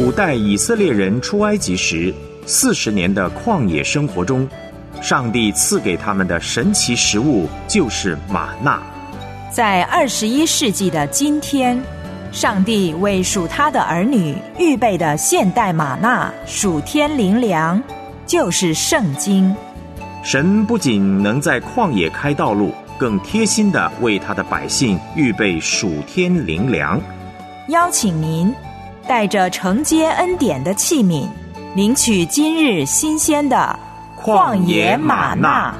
古代以色列人出埃及时40年的旷野生活中，上帝赐给他们的神奇食物就是玛纳。 在21世纪的今天，上帝为属他的儿女预备的现代玛纳属天灵粮，就是圣经。 神不仅能在旷野开道路，更贴心地为他的百姓预备属天灵粮。 邀请您带着承接恩典的器皿，领取今日新鲜的旷野玛纳。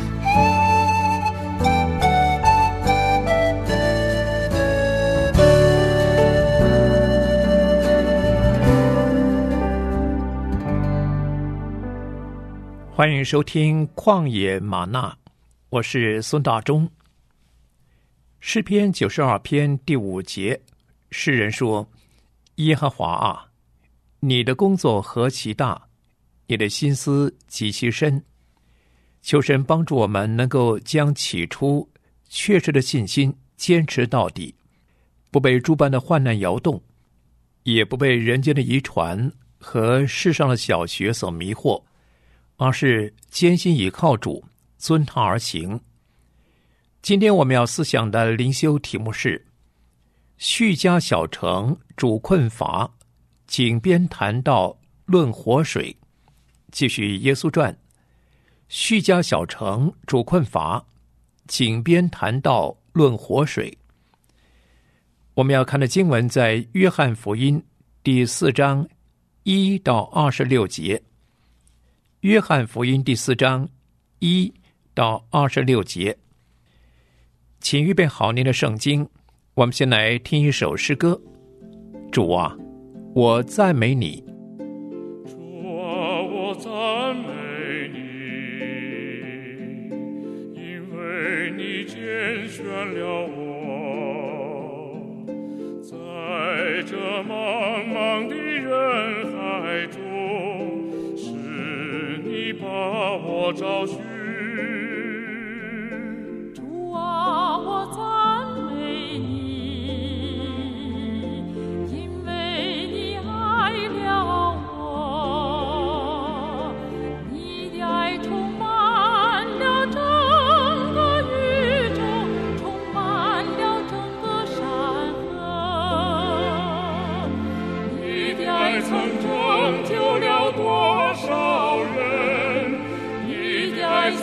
欢迎收听旷野玛纳，我是孙大中。诗篇92篇第5节，诗人说：耶和华啊，你的工作何其大，你的心思极其深。求神帮助我们能够将起初确实的信心坚持到底，不被诸般的患难摇动，也不被人间的遗传和世上的小学所迷惑，而是坚心倚靠主，遵他而行。今天我们要思想的灵修题目是叙加小城主困乏，井边谈道论活水。继续耶稣传，叙加小城主困乏，井边谈道论活水。我们要看的经文在约翰福音第4章1到26节。约翰福音第4章1到26节，请预备好您的圣经。我们先来听一首诗歌。主啊，我赞美你。 主啊，我赞美你，因为你拣选了我，在这茫茫的人海中，你把我找寻。 主啊，我赞美你，因为你爱了我，你的爱充满了整个宇宙，充满了整个山河，你的爱曾拯救了多少人，你的爱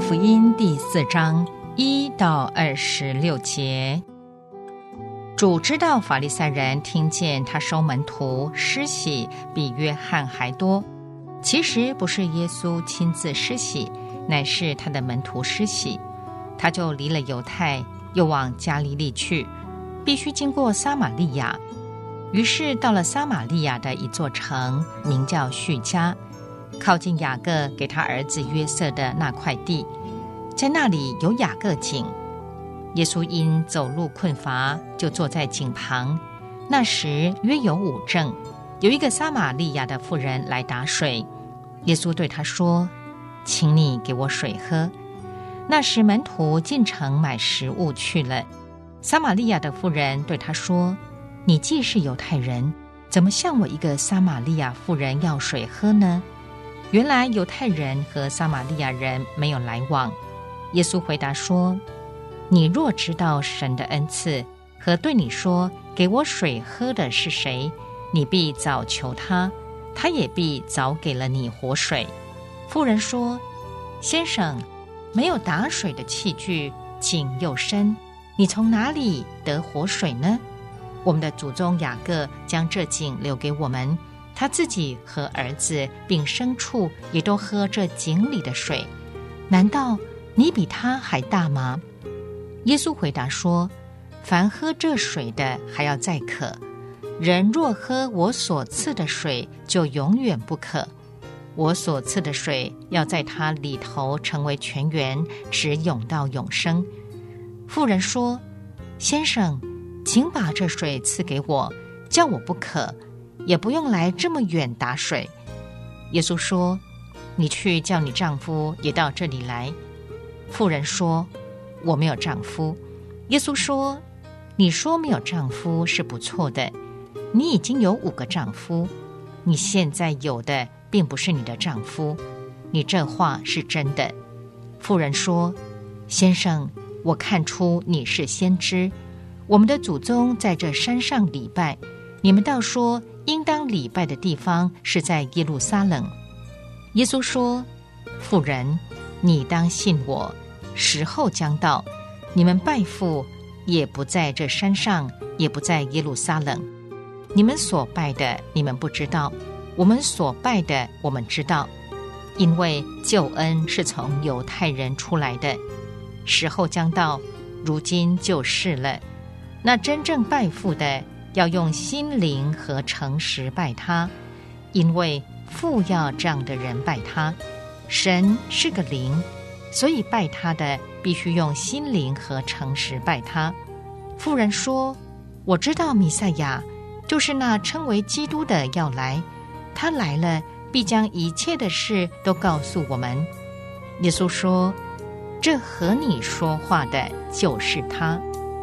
福音第4章1到26节。主知道法利赛人听见他收门徒施洗比约翰还多，其实不是耶稣亲自施洗，乃是他的门徒施洗。他就离了犹太，又往加利利去，必须经过撒玛利亚。于是到了撒玛利亚的一座城，名叫叙加，靠近雅各给他儿子约瑟的那块地，在那里有雅各井。耶稣因走路困乏，就坐在井旁。那时约有午正，有一个撒玛利亚的妇人来打水。耶稣对他说：“请你给我水喝。”那时门徒进城买食物去了。撒玛利亚的妇人对他说：“你既是犹太人，怎么向我一个撒玛利亚妇人要水喝呢？”原来犹太人和撒玛利亚人没有来往。耶稣回答说：“你若知道神的恩赐和对你说给我水喝的是谁，你必早求他，他也必早给了你活水。”妇人说：“先生，没有打水的器具，井又深，你从哪里得活水呢？我们的祖宗雅各将这井留给我们，他自己和儿子并牲畜也都喝这井里的水，难道你比他还大吗？”耶稣回答说：“凡喝这水的还要再渴，人若喝我所赐的水，就永远不渴。我所赐的水要在他里头成为泉源，直涌到永生。”妇人说：“先生，请把这水赐给我，叫我不渴，也不用来这么远打水。”耶稣说：“你去叫你丈夫也到这里来。”妇人说：“我没有丈夫。”耶稣说：“你说没有丈夫是不错的，你已经有5个丈夫，你现在有的并不是你的丈夫，你这话是真的。”妇人说：“先生，我看出你是先知。我们的祖宗在这山上礼拜，你们倒说应当礼拜的地方是在耶路撒冷。”耶稣说：“妇人，你当信我，时候将到，你们拜父也不在这山上，也不在耶路撒冷。你们所拜的你们不知道，我们所拜的我们知道，因为救恩是从犹太人出来的。时候将到，如今就是了。那真正拜父的，要用心灵和诚实拜他，因为父要这样的人拜他。神是个灵，所以拜他的必须用心灵和诚实拜他。”妇人说：“我知道弥赛亚，就是那称为基督的要来，他来了，必将一切的事都告诉我们。”耶稣说：“这和你说话的就是他。”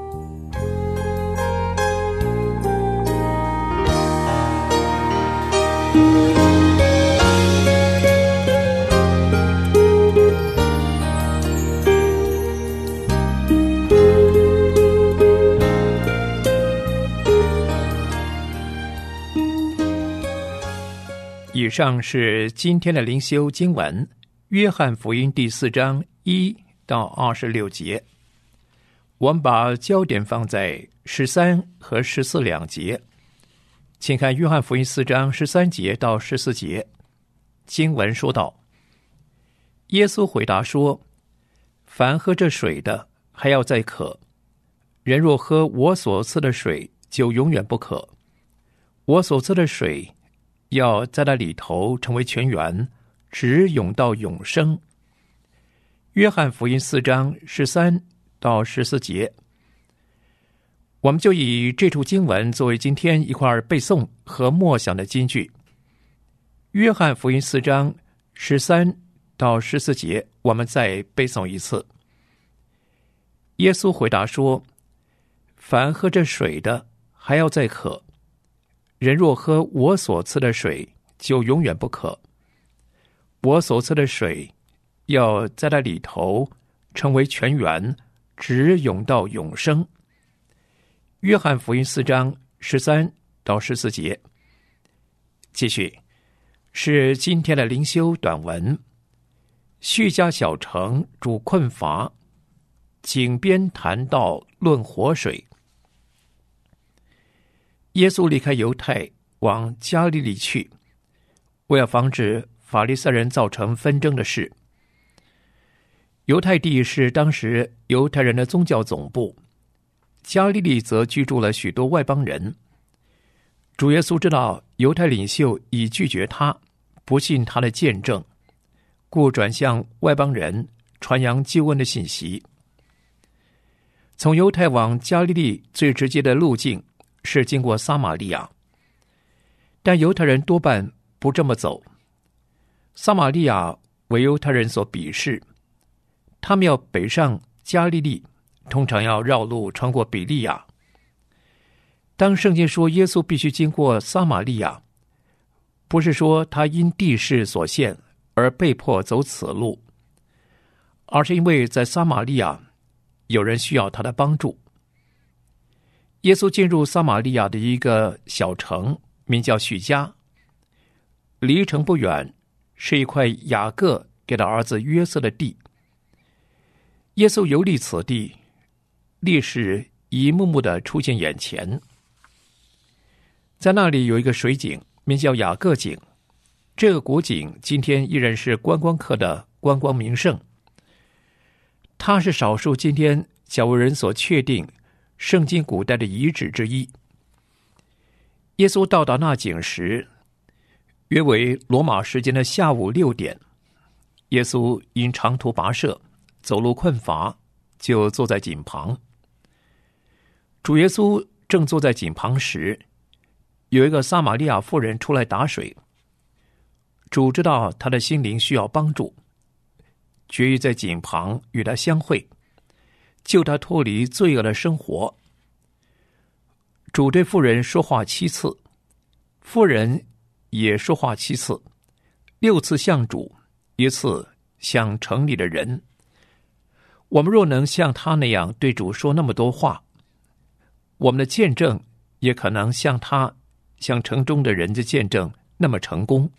以上是今天的灵修经文，约翰福音第4章1到26节。我们把焦点放在13和14两节，请看约翰福音4章13节到14节。经文说道：“耶稣回答说，凡喝这水的还要再渴，人若喝我所赐的水，就永远不渴。我所赐的水要在那里头成为泉源，直涌到永生。”约翰福音4章13到14节，我们就以这处经文作为今天一块背诵和默想的金句。约翰福音4章13到14节，我们再背诵一次。耶稣回答说：“凡喝这水的还要再渴，人若喝我所赐的水，就永远不渴。我所赐的水要在那里头成为泉源，直涌到永生。”约翰福音4章13到14节。继续是今天的灵修短文。 叙加小城主困乏，井边谈道论活水。耶稣离开犹太往加利利去，为了防止法利赛人造成纷争的事。犹太地是当时犹太人的宗教总部，加利利则居住了许多外邦人。主耶稣知道犹太领袖已拒绝他，不信他的见证，故转向外邦人传扬救恩的信息。从犹太往加利利最直接的路径是经过撒玛利亚，但犹太人多半不这么走。撒玛利亚为犹太人所鄙视，他们要北上加利利，通常要绕路穿过比利亚。当圣经说耶稣必须经过撒玛利亚，不是说他因地势所限而被迫走此路，而是因为在撒玛利亚有人需要他的帮助。耶稣进入撒玛利亚的一个小城，名叫叙加，离城不远是一块雅各给他儿子约瑟的地。耶稣游历此地，历史一幕幕的出现眼前。在那里有一个水井，名叫雅各井，这个古井今天依然是观光客的观光名胜。它是少数今天较为人所确定圣经古代的遗址之一。耶稣到达那井时，约为罗马时间的下午6点。耶稣因长途跋涉，走路困乏，就坐在井旁。主耶稣正坐在井旁时，有一个撒玛利亚妇人出来打水。主知道他的心灵需要帮助，决意在井旁与他相会，救他脱离罪恶的生活。主对妇人说话7次，妇人也说话7次，6次向主，1次向城里的人。我们若能像他那样对主说那么多话，我们的见证也可能像他向城中的人的见证那么成功。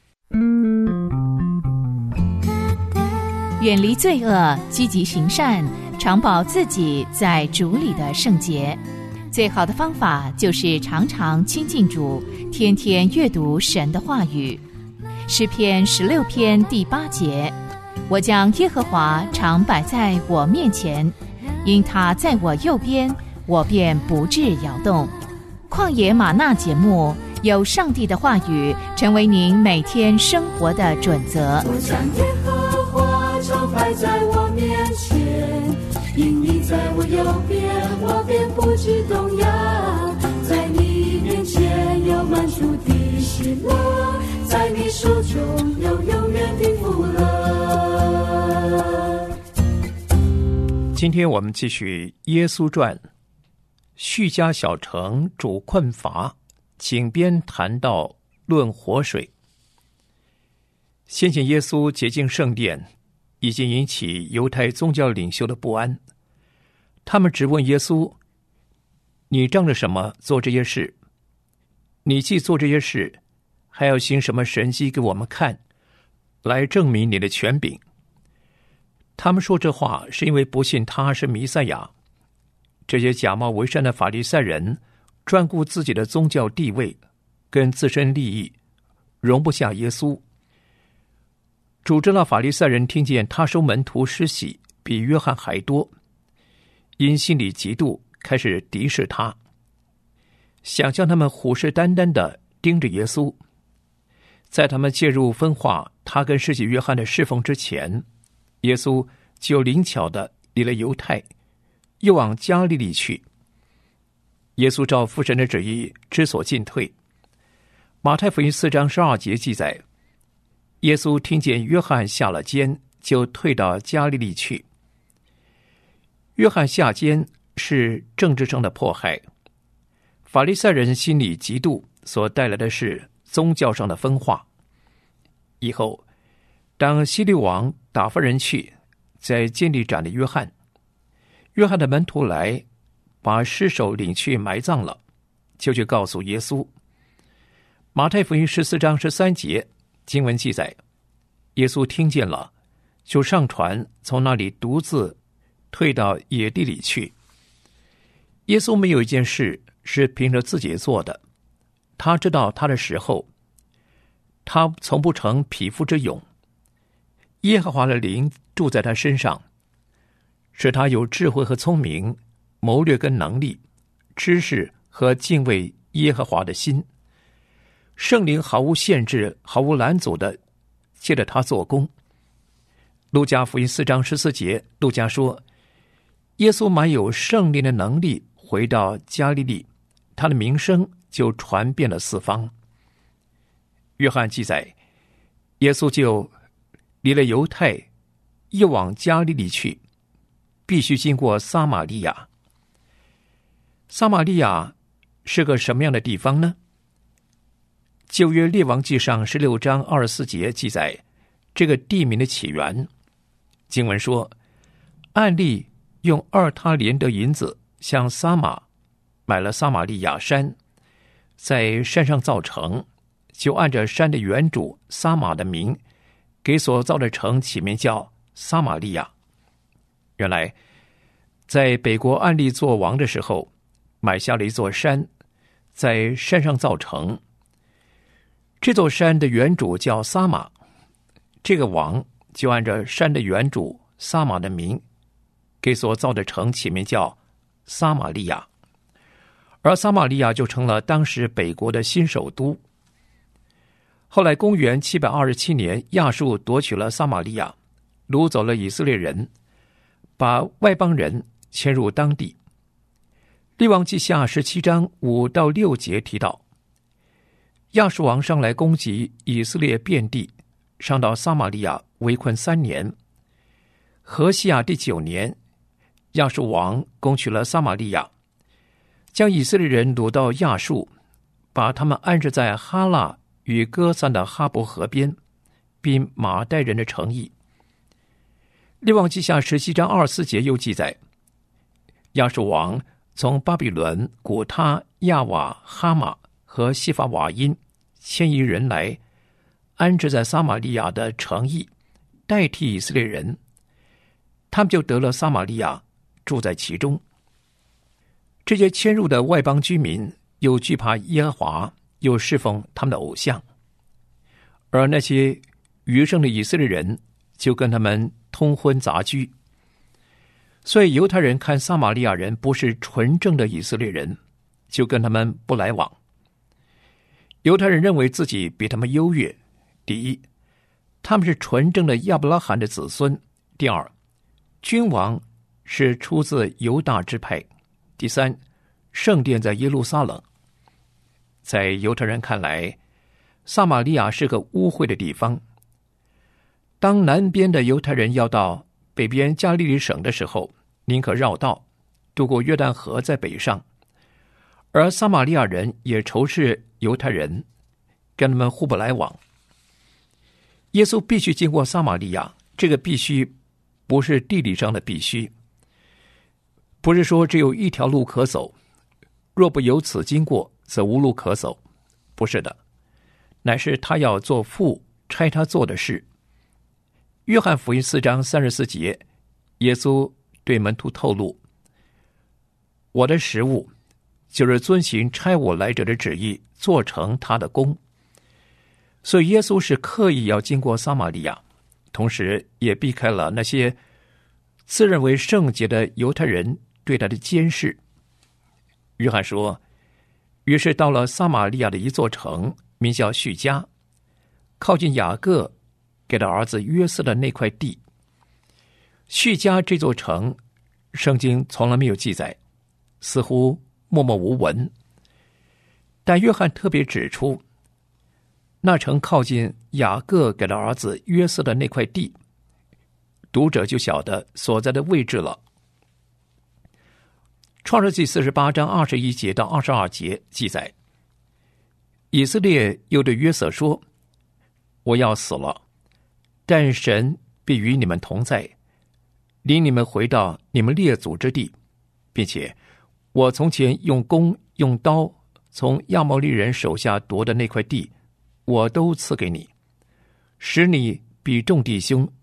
远离罪恶，积极行善，常保自己在主里的圣洁。最好的方法就是常常亲近主，天天阅读神的话语。诗篇16篇第8节，我将耶和华常摆在我面前，因他在我右边，我便不致摇动。旷野吗哪节目，有上帝的话语成为您每天生活的准则。 我将耶和华常摆在我面前，因你在我右边，我便不致动摇。在你面前有满足的喜乐，在你手中有永远的福乐。 今天我们继续耶稣传，叙加小城主困乏，井边谈道论活水。先前耶稣洁净圣殿，已经引起犹太宗教领袖的不安。他们质问耶稣：你仗着什么做这些事？你既做这些事，还要行什么神迹给我们看，来证明你的权柄？他们说这话是因为不信他是弥赛亚。这些假冒为善的法利赛人专顾自己的宗教地位跟自身利益，容不下耶稣。主知道法利赛人听见他收门徒施洗比约翰还多，因心里嫉妒，开始敌视他，想将他们虎视眈眈地盯着耶稣。在他们介入分化他跟施洗约翰的侍奉之前，耶稣就灵巧地离了犹太，又往加利利去。耶稣照父神的旨意知所进退。马太福音4章12节记载，耶稣听见约翰下了监，就退到加利利去。约翰下监是政治上的迫害，法利赛人心里嫉妒所带来的是宗教上的分化。以后当希律王打发人去在监里斩了约翰，约翰的门徒来把尸首领去埋葬了，就去告诉耶稣。马太福音14章13节经文记载，耶稣听见了， 就上船，从那里独自退到野地里去。耶稣没有一件事是凭着自己做的，他知道他的时候，他从不成匹夫之勇。耶和华的灵住在他身上，使他有智慧和聪明，谋略跟能力，知识和敬畏耶和华的心。圣灵毫无限制，毫无拦阻的借着他做工。路加福音4章14节，路加说，耶稣满有圣灵的能力回到加利利，他的名声就传遍了四方。约翰记载，耶稣就离了犹太，又往加利利去，必须经过撒玛利亚。撒玛利亚是个什么样的地方呢？旧约列王记上16章24节记载这个地名的起源。经文说，暗利用2他连得银子向撒玛买了撒玛利亚山，在山上造城，就按着山的原主撒玛的名，给所造的城起名叫撒玛利亚。原来在北国暗利做王的时候，买下了一座山，在山上造城。这座山的原主叫撒玛，这个王就按照山的原主撒玛的名，给所造的城起名叫撒玛利亚，而撒玛利亚就成了当时北国的新首都。后来公元727年，亚述夺取了撒玛利亚，掳走了以色列人，把外邦人迁入当地。列王记下17章5到6节提到，亚述王上来攻击以色列遍地，上到撒玛利亚围困3年。何西亚第9年，亚述王攻取了撒玛利亚，将以色列人掳到亚述，把他们安置在哈拉与歌散的哈伯河边，并马代人的城邑。列王记下17章24节又记载，亚述王从巴比伦、古他、亚瓦、哈马和西法瓦因迁移人来，安置在撒玛利亚的城邑，代替以色列人，他们就得了撒玛利亚，住在其中。这些迁入的外邦居民又惧怕耶和华，又侍奉他们的偶像，而那些余剩的以色列人就跟他们通婚杂居。所以犹太人看撒玛利亚人不是纯正的以色列人，就跟他们不来往。犹太人认为自己比他们优越。第一，他们是纯正的亚伯拉罕的子孙；第二，君王是出自犹大支派；第三，圣殿在耶路撒冷。在犹太人看来，撒玛利亚是个污秽的地方。当南边的犹太人要到北边加利利省的时候，宁可绕道，渡过约旦河在北上，而撒玛利亚人也仇视犹太人，跟他们互不来往。耶稣必须经过撒玛利亚，这个必须不是地理上的必须，不是说只有一条路可走，若不由此经过，则无路可走。不是的，乃是他要做父差他做的事。约翰福音4章34节，耶稣对门徒透露，我的食物就是遵行差我来者的旨意，做成他的功。所以耶稣是刻意要经过撒玛利亚，同时也避开了那些自认为圣洁的犹太人对他的监视。约翰说，于是到了撒玛利亚的一座城，名叫叙加，靠近雅各给他儿子约瑟的那块地。叙加这座城，圣经从来没有记载，似乎默默无闻。但约翰特别指出，那城靠近雅各给了儿子约瑟的那块地，读者就晓得所在的位置了。创世纪48章21节到22节记载，以色列又对约瑟说，我要死了，但神必与你们同在，领你们回到你们列祖之地，并且我从前用弓用刀从亚摩利人手下夺的那块地，我都赐给你，使你比众弟兄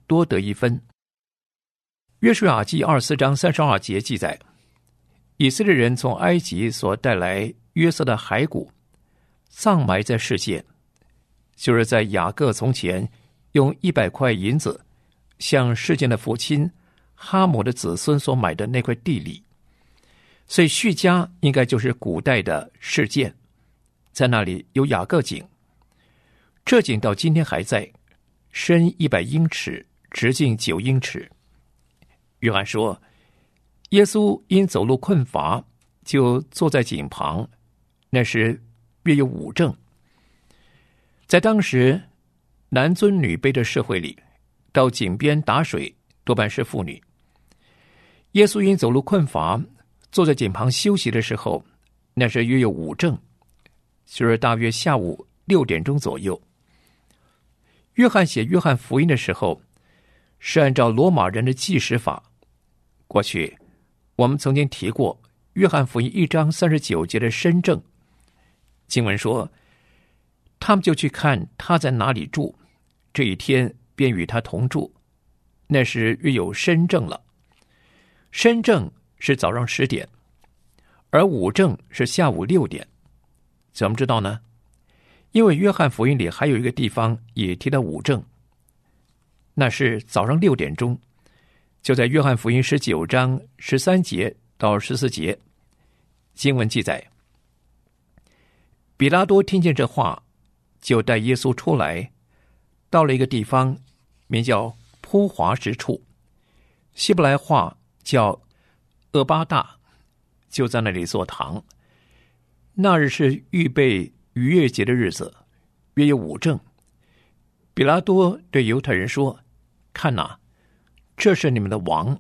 多得一分。约书亚记24章32节记载，以色列人从埃及所带来约瑟的骸骨，葬埋在示剑，就是在雅各从前用100块银子向示剑的父亲哈姆的子孙所买的那块地里。所以叙加应该就是古代的示剑，在那里有雅各井，这井到今天还在，深100英尺，直径9英尺。约翰说，耶稣因走路困乏，就坐在井旁，那时约有5正。在当时男尊女卑的社会里，到井边打水多半是妇女。耶稣因走路困乏，坐在井旁休息的时候，那是约有5正，就是大约下午6点钟左右。约翰写约翰福音的时候，是按照罗马人的计时法。过去我们曾经提过约翰福音1章39节的申正，经文说，他们就去看他在哪里住，这一天便与他同住，那时约有申正了。申正是早上10点，而5正是下午6点。怎么知道呢？因为约翰福音里还有一个地方也提到5正，那是早上6点钟，就在约翰福音19章13节到14节，经文记载，比拉多听见这话，就带耶稣出来，到了一个地方，名叫铺华石处，希伯来话叫厄巴大，就在那里坐堂。那日是预备逾越节的日子，约有5正。比拉多对犹太人说，看哪，这是你们的王。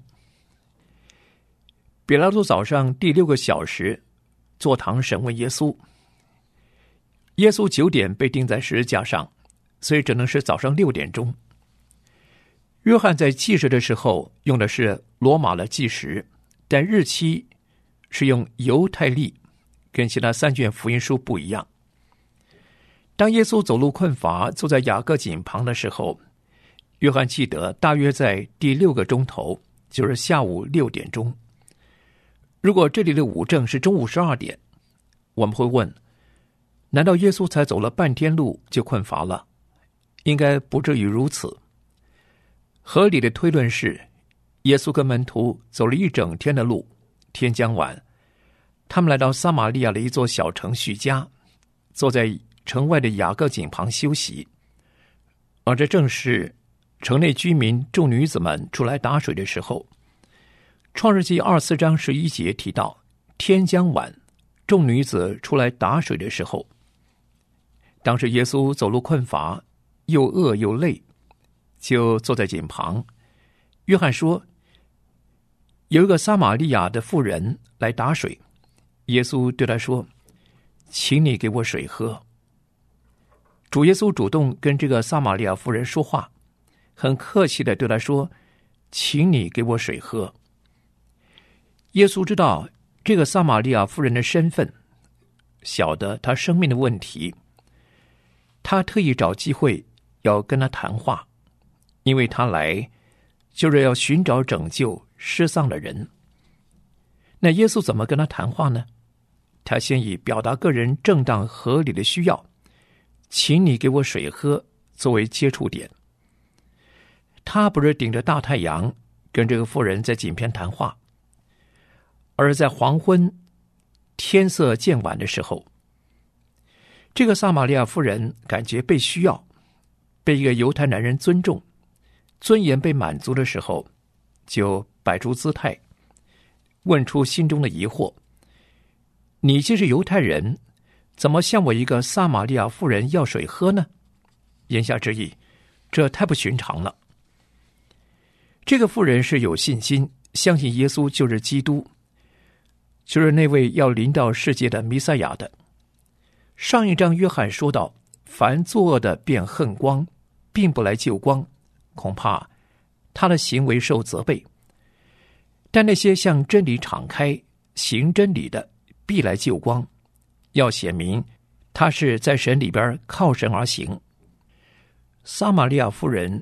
比拉多早上第6个小时坐堂审问耶稣。耶稣9点被钉在十字架上，所以只能是早上6点钟。约翰在记时的时候用的是罗马的计时，但日期是用犹太历，跟其他3卷福音书不一样。当耶稣走路困乏，坐在雅各井旁的时候，约翰记得大约在第6个钟头，就是下午6点钟。如果这里的5正是中午12点，我们会问，难道耶稣才走了半天路就困乏了？应该不至于如此。合理的推论是，耶稣跟门徒走了1整天的路，天将晚，他们来到撒玛利亚的一座小城叙加，坐在城外的雅各井旁休息。而这正是城内居民众女子们出来打水的时候。创世纪24章11节提到，天将晚，众女子出来打水的时候。当时耶稣走路困乏，又饿又累，就坐在井旁。约翰说，有一个撒玛利亚的妇人来打水，耶稣对他说，请你给我水喝。主耶稣主动跟这个撒玛利亚妇人说话，很客气地对他说，请你给我水喝。耶稣知道这个撒玛利亚妇人的身份，晓得她生命的问题，他特意找机会要跟她谈话，因为他来就是要寻找拯救失丧的人。那耶稣怎么跟他谈话呢？他先以表达个人正当合理的需要，请你给我水喝作为接触点。他不是顶着大太阳跟这个妇人在井边谈话，而在黄昏天色渐晚的时候，这个撒玛利亚妇人感觉被需要，被一个犹太男人尊重，尊严被满足的时候，就摆出姿态，问出心中的疑惑，你既是犹太人，怎么向我一个撒玛利亚妇人要水喝呢？言下之意，这太不寻常了。这个妇人是有信心，相信耶稣就是基督，就是那位要临到世界的弥赛亚的。上一章约翰说到，凡作恶的便恨光，并不来救光，恐怕他的行为受责备。但那些向真理敞开行真理的，必来救光，要显明他是在神里边靠神而行。撒玛利亚妇人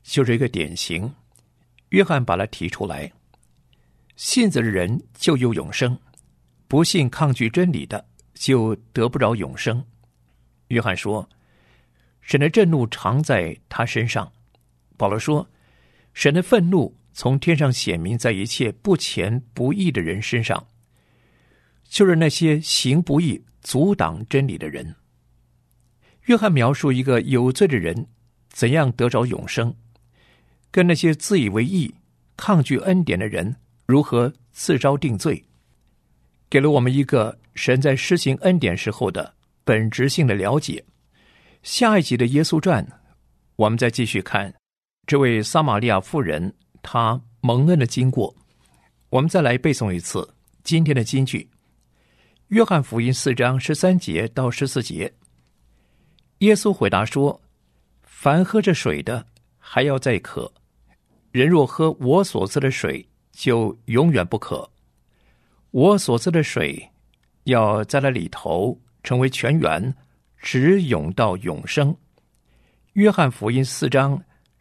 就是一个典型。约翰把它提出来，信子的人就有永生，不信抗拒真理的就得不着永生。约翰说，神的震怒常在他身上。保罗说，神的愤怒从天上显明在一切不虔不义的人身上，就是那些行不义阻挡真理的人。约翰描述一个有罪的人怎样得着永生，跟那些自以为义抗拒恩典的人如何自招定罪，给了我们一个神在施行恩典时候的本质性的了解。下一集的耶稣传，我们再继续看这位撒玛利亚妇人她蒙恩的经过。我们再来背诵一次今天的金句，约翰福音4章13节到14节。耶稣回答说，凡喝这水的还要再渴，人若喝我所赐的水，就永远不渴。我所赐的水要在那里头成为泉源，直涌到永生。约翰福音4章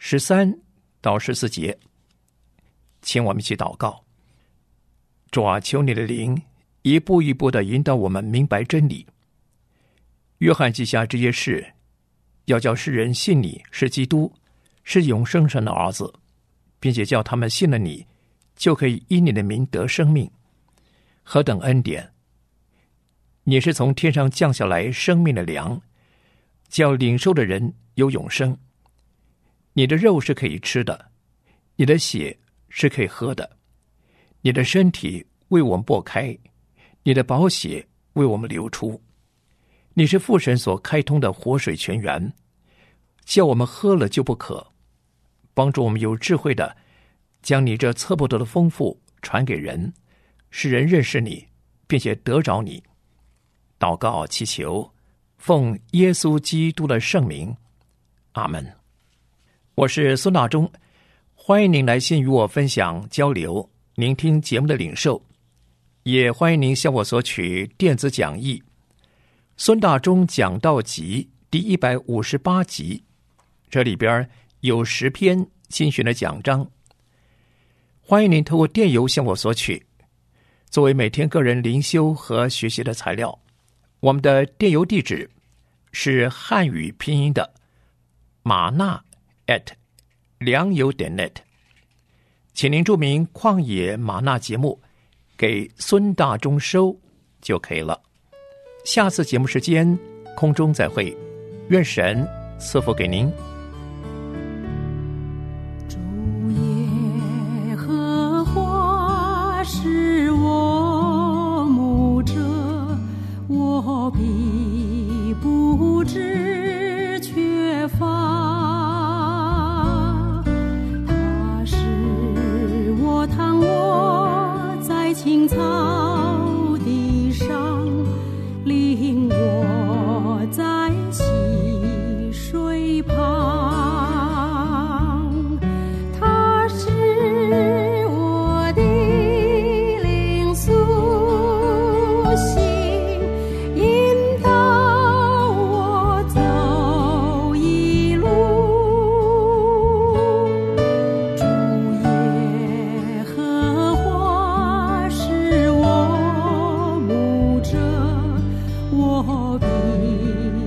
13到14节。请我们一起祷告。主啊，求你的灵一步一步地引导我们明白真理。约翰记下这些事，要叫世人信你是基督，是永生神的儿子，并且叫他们信了你，就可以因你的名得生命。何等恩典！你是从天上降下来生命的粮，叫领受的人有永生。你的肉是可以吃的，你的血是可以喝的，你的身体为我们擘开，你的宝血为我们流出。你是父神所开通的活水泉源，叫我们喝了就不渴，帮助我们有智慧的将你这测不得的丰富传给人，使人认识你，并且得着你。祷告祈求，奉耶稣基督的圣名，阿们。我是孙大中，欢迎您来信与我分享交流您听节目的领受，也欢迎您向我索取电子讲义孙大中讲道集第158集，这里边有10篇精选的讲章，欢迎您透过电邮向我索取，作为每天个人灵修和学习的材料。我们的电邮地址是汉语拼音的玛纳@良友.net，请您注明旷野玛纳节目给孙大中收就可以了。下次节目时间空中再会，愿神赐福给您。 主耶和华是我牧者，我必不致缺乏。他使我躺卧在青草地上，领我在溪水旁。他是我的灵苏醒，引导我走一路。主耶和华是我牧者，我必